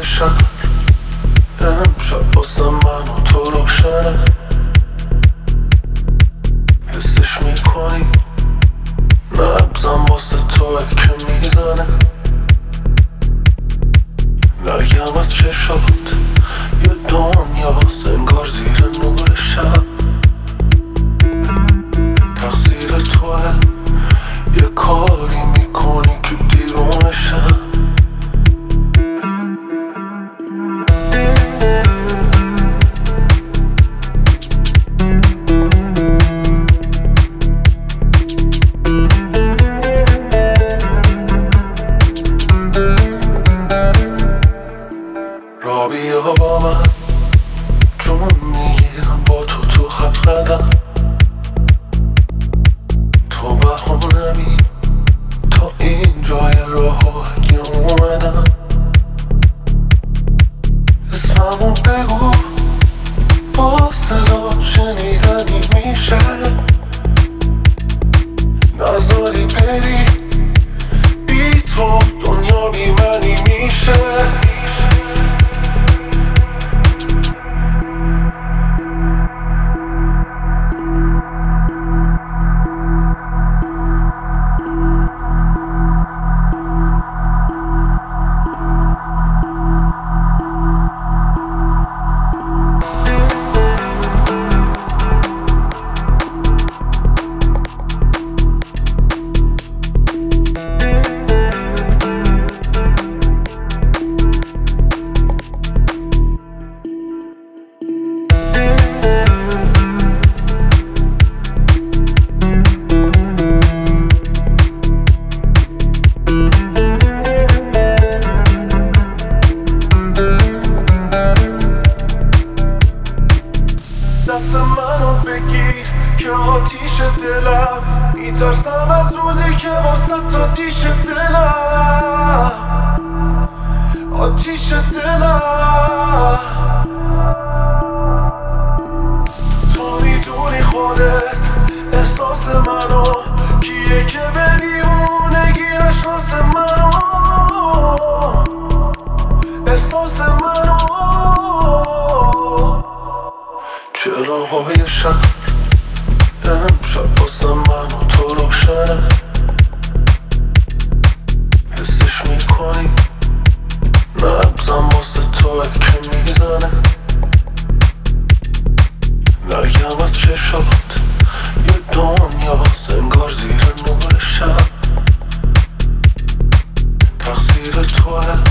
شب امشب واسه من و تو روشنه، حسش میکنی نبزم واسه توه که میزنه. نگم از چشات یه دنیاست انگار زیر نور شب، تقصیر توه یه کاری میکنی که دیرونه شب. را بیا با من جون میگیرم با تو هفت قدم، تو بهانمی تا این جای راه اگه اومدم. اسممو بگو با صدا شنیدنی میشه، نذاری بری بی تو دنیا بی منی میشه. دست منو بگیر که آتیش دلم، میترسم از روزی که واسه تا دیش دلم، آتیش دلم. تو میدونی خودت احساس منو، کیه که به دیوونگی نشناس منو، احساس منو. چراغای شب امشب واسه من و تو روشنه، حسش میکنی نبزم واسه توه که میزنه. نگم از چشات یه دنیاست انگار زیر نور شب، تقصیر توه